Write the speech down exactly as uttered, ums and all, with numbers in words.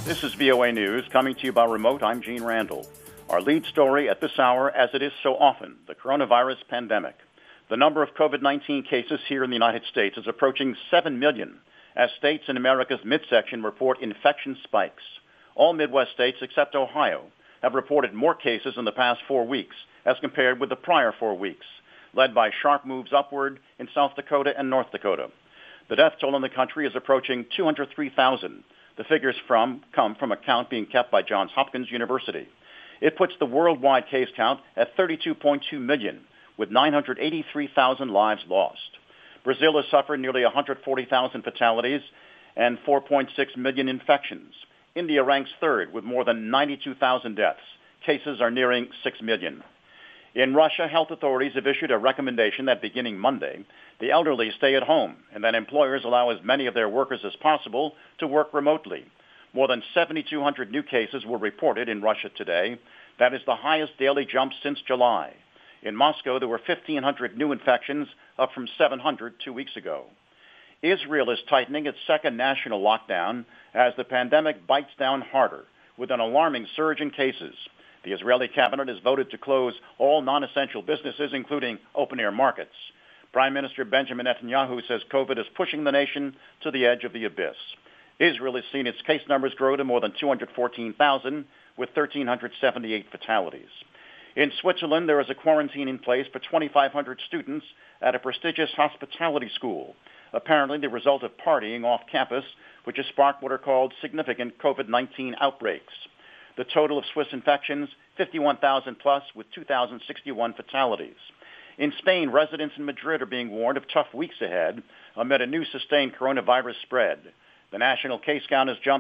This is V O A News, coming to you by remote. I'm Gene Randall. Our lead story at this hour, as it is so often, the coronavirus pandemic. The number of COVID nineteen cases here in the United States is approaching seven million, as states in America's midsection report infection spikes. All Midwest states, except Ohio, have reported more cases in the past four weeks as compared with the prior four weeks, led by sharp moves upward in South Dakota and North Dakota. The death toll in the country is approaching two hundred three thousand. The figures from come from a count being kept by Johns Hopkins University. It puts the worldwide case count at thirty-two point two million, with nine hundred eighty-three thousand lives lost. Brazil has suffered nearly one hundred forty thousand fatalities and four point six million infections. India ranks third with more than ninety-two thousand deaths. Cases are nearing six million. In Russia, health authorities have issued a recommendation that beginning Monday, the elderly stay at home and that employers allow as many of their workers as possible to work remotely. More than seven thousand two hundred new cases were reported in Russia today. That is the highest daily jump since July. In Moscow, there were fifteen hundred new infections, up from seven hundred two weeks ago. Israel is tightening its second national lockdown as the pandemic bites down harder, with an alarming surge in cases. The Israeli cabinet has voted to close all non-essential businesses, including open-air markets. Prime Minister Benjamin Netanyahu says COVID is pushing the nation to the edge of the abyss. Israel has seen its case numbers grow to more than two hundred fourteen thousand, with one thousand three hundred seventy-eight fatalities. In Switzerland, there is a quarantine in place for two thousand five hundred students at a prestigious hospitality school, apparently the result of partying off campus, which has sparked what are called significant COVID nineteen outbreaks. The total of Swiss infections, fifty-one thousand plus, with two thousand sixty-one fatalities. In Spain, residents in Madrid are being warned of tough weeks ahead amid a new sustained coronavirus spread. The national case count has jumped